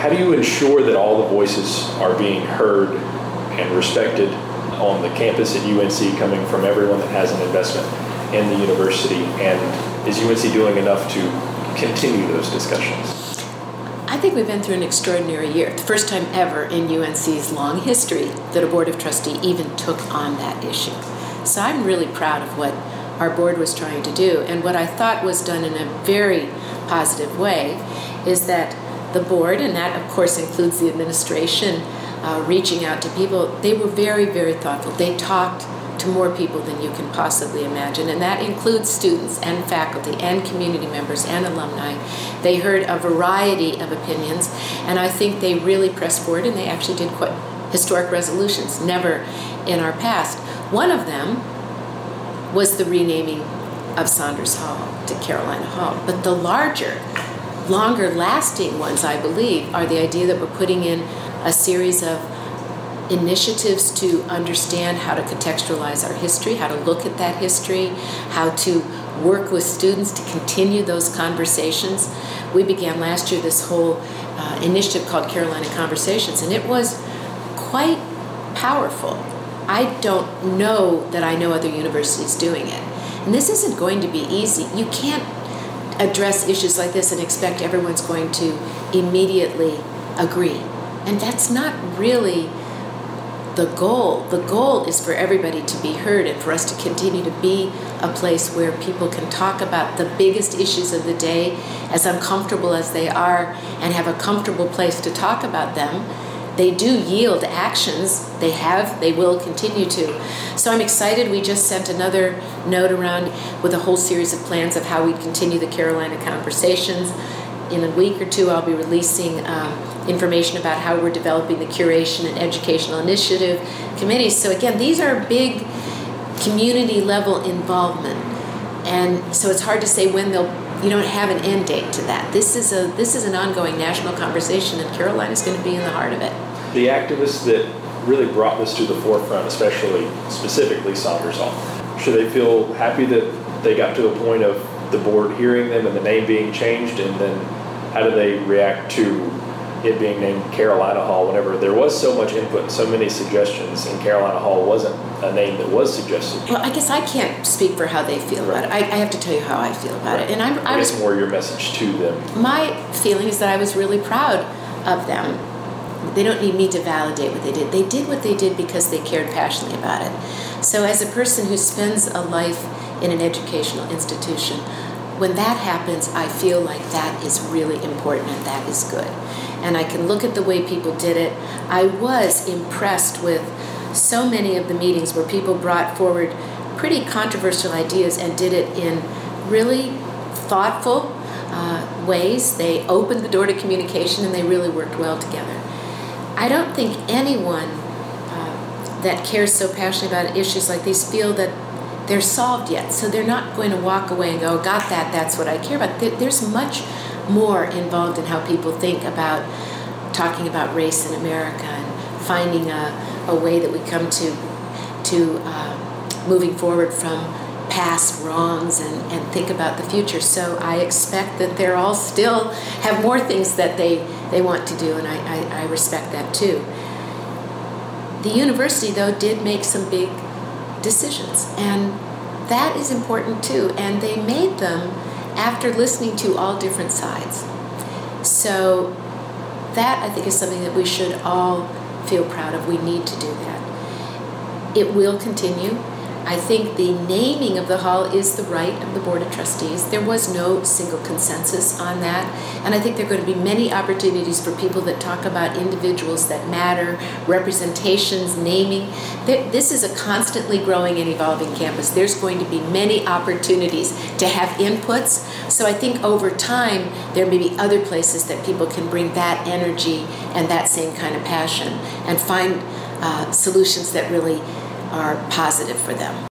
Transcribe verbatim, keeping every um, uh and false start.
how do you ensure that all the voices are being heard and respected on the campus at U N C, coming from everyone that has an investment in the university? And is U N C doing enough to continue those discussions? I think we've been through an extraordinary year. The first time ever in U N C's long history that a Board of Trustees even took on that issue. So I'm really proud of what our board was trying to do. And what I thought was done in a very positive way is that the board, and that of course includes the administration, uh, reaching out to people, they were very, very thoughtful. They talked to more people than you can possibly imagine, and that includes students and faculty and community members and alumni. They heard a variety of opinions, and I think they really pressed forward, and they actually did quite historic resolutions, never in our past. One of them was the renaming of Saunders Hall to Carolina Hall, but the larger, longer lasting ones, I believe, are the idea that we're putting in a series of initiatives to understand how to contextualize our history, how to look at that history, how to work with students to continue those conversations. We began last year this whole uh, initiative called Carolina Conversations, and it was quite powerful. I don't know that I know other universities doing it. And this isn't going to be easy. You can't address issues like this and expect everyone's going to immediately agree. And that's not really the goal. The goal is for everybody to be heard and for us to continue to be a place where people can talk about the biggest issues of the day, as uncomfortable as they are, and have a comfortable place to talk about them. They do yield actions. They have, they will continue to. So I'm excited. We just sent another note around with a whole series of plans of how we continue the Carolina Conversations. In a week or two, I'll be releasing um, information about how we're developing the Curation and Educational Initiative committees. So again, these are big community level involvement. And so it's hard to say when they'll, you don't have an end date to that. This is a this is an ongoing national conversation, and Carolina's going to be in the heart of it. The activists that really brought this to the forefront, especially specifically Saunders Hall, should they feel happy that they got to a point of the board hearing them and the name being changed, and then how do they react to it being named Carolina Hall whenever there was so much input and so many suggestions, and Carolina Hall wasn't a name that was suggested? Well, I guess I can't speak for how they feel right. about it. I, I have to tell you how I feel about right. it. And I'm, I, I was guess more your message to them. My feeling is that I was really proud of them. They don't need me to validate what they did. They did what they did because they cared passionately about it. So as a person who spends a life in an educational institution, when that happens, I feel like that is really important and that is good. And I can look at the way people did it. I was impressed with so many of the meetings where people brought forward pretty controversial ideas and did it in really thoughtful uh, ways. They opened the door to communication and they really worked well together. I don't think anyone uh, that cares so passionately about issues like these feel that they're solved yet. So they're not going to walk away and go, got that, that's what I care about. There's much more involved in how people think about talking about race in America and finding a, a way that we come to to uh, moving forward from past wrongs and, and think about the future. So I expect that they're all still have more things that they, they want to do, and I, I, I respect that too. The university, though, did make some big decisions, and that is important too, and they made them after listening to all different sides. So that, I think, is something that we should all feel proud of. We need to do that. It will continue. I think the naming of the hall is the right of the Board of Trustees. There was no single consensus on that, and I think there are going to be many opportunities for people that talk about individuals that matter, representations, naming. This is a constantly growing and evolving campus. There's going to be many opportunities to have inputs, so I think over time there may be other places that people can bring that energy and that same kind of passion and find uh, solutions that really are positive for them.